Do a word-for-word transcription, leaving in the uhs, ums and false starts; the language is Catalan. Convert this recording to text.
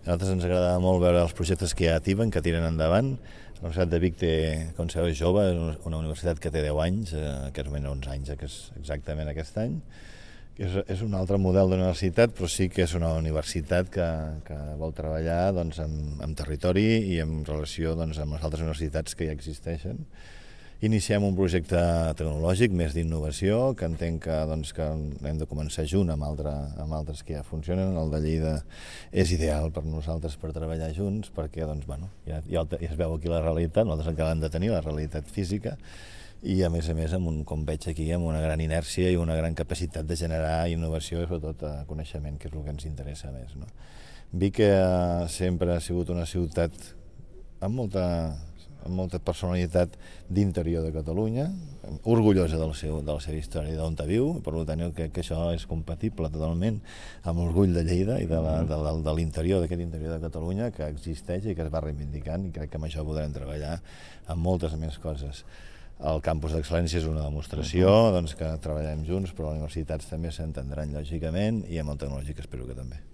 A nosaltres ens agradava molt veure els projectes que hi ha a Tiven, que tiren endavant. La Universitat de Vic té, com sabeu, és jove, és una universitat que té deu anys, eh, que és menys onze anys, que és exactament aquest any. És, és un altre model d'universitat, però sí que és una universitat que, que vol treballar doncs, amb, amb territori i en relació doncs, amb les altres universitats que ja existeixen. Iniciem un projecte tecnològic més d'innovació, que entenc que, doncs, que hem de començar junt amb, altre, amb altres que ja funcionen. El de Lleida és ideal per nosaltres per treballar junts, perquè doncs, bueno, ja, ja, ja es veu aquí la realitat, nosaltres acabem de tenir la realitat física, i a més a més, amb un, com veig aquí, amb una gran inèrcia i una gran capacitat de generar innovació i sobretot coneixement, que és el que ens interessa més. No? Vic eh, sempre ha sigut una ciutat amb molta... amb molta personalitat d'interior de Catalunya, orgullosa del seu, de la seva història i d'on viu, per tant crec que això és compatible totalment amb l'orgull de Lleida i de, la, de, de, de l'interior, d'aquest interior de Catalunya que existeix i que es va reivindicant, i crec que amb això podrem treballar amb moltes més coses. El campus d'excel·lència és una demostració uh -huh. doncs, que treballem junts, però les universitats també s'entendran lògicament i amb el tecnològic espero que també.